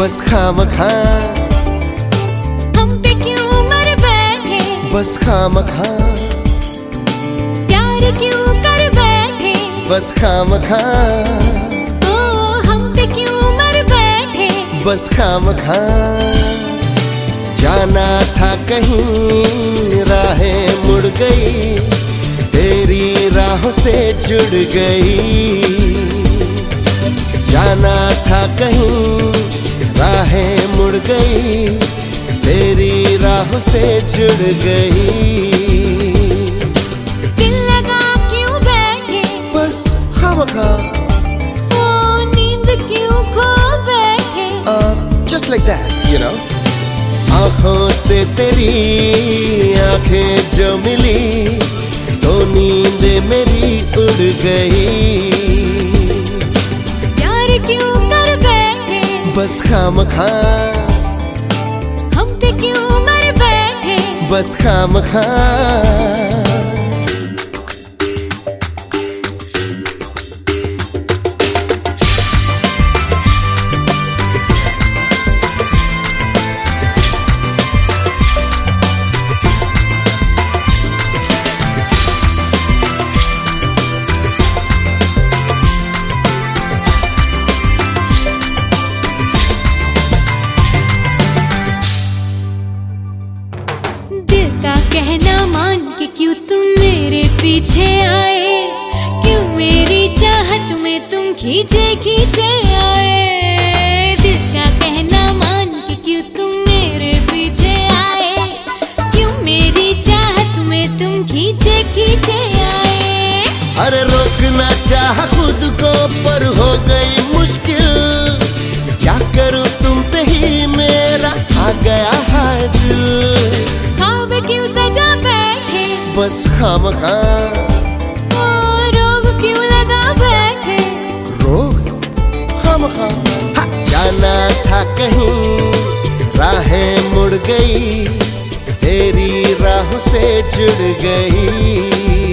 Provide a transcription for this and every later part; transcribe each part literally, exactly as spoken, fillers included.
बस खामखा हम पे क्यों मर बैठे, बस खामखा प्यार क्यों कर बैठे, बस खामखा ओ हम पे क्यों मर बैठे, बस खामखा। जाना था कहीं राहें मुड़ गई, तेरी राहों से जुड़ गई। जाना था कहीं राहें मुड़ गई, तेरी राहों से जुड़ गई। दिल लगा क्यों बैठे, बस खामखा ओ नींद क्यों खो बैठे, just like that, you know। आँखों से तेरी आंखें जो मिली, तो नींद मेरी उड़ गई। प्यार क्यों कर बैठे, बस खामखा हम पे क्यों मर बैठे, बस खामखा। दिल का कहना मान के क्यों तुम मेरे पीछे आए, क्यों मेरी चाहत में तुम खींचे खींचे आए। दिल का कहना मान के क्यों तुम मेरे पीछे आए, क्यों मेरी चाहत में तुम खींचे खींचे आए। अरे रोकना चाहा खुद को पर हो गई मुश्किल, क्या करूं तुम पे ही मेरा आ गया है दिल। ख्वाब क्यों सजा बैठे, बस खामखा ओ रोग क्यों लगा बैठे, रोग खामखा। हा, जाना था कहीं राहें मुड़ गई, तेरी राहों से जुड़ गई।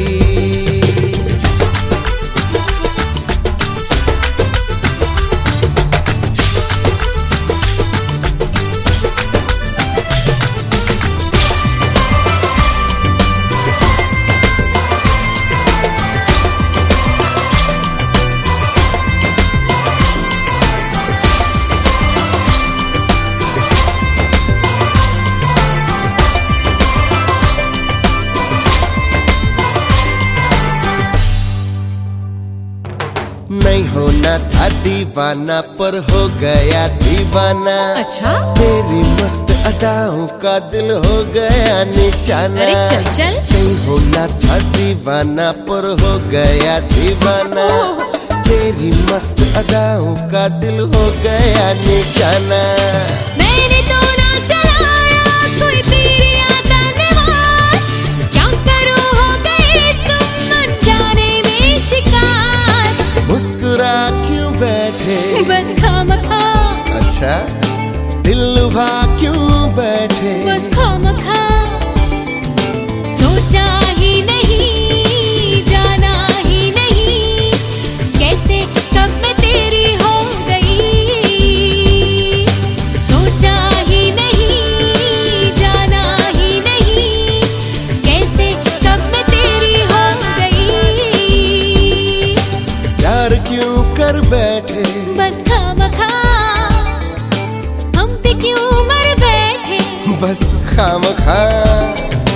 नहीं होना था दीवाना पर हो गया दीवाना। अच्छा? तेरी मस्त अदाओं का दिल हो गया निशाना। अरे चल चल। नहीं होना था दीवाना पर हो गया दीवाना। तेरी मस्त अदाओं का दिल हो गया निशाना। मैंने तो ना चलाया कोई तेरी आदलवार, क्या करूं हो गए तुम अनजाने में शिकार। मुस्कुरा क्यों बैठे, बस खामखा। अच्छा दिल लुभा क्यों बैठे, बस खामखा। सोचा ही नहीं, जाना ही नहीं, कैसे कब मैं तेरी हो गई। सोचा ही नहीं, जाना ही नहीं, कैसे कब मैं तेरी हो गई। प्यार क्यों कर बैठे, बस खामखा हम पे क्यों मर बैठे, बस खामखा।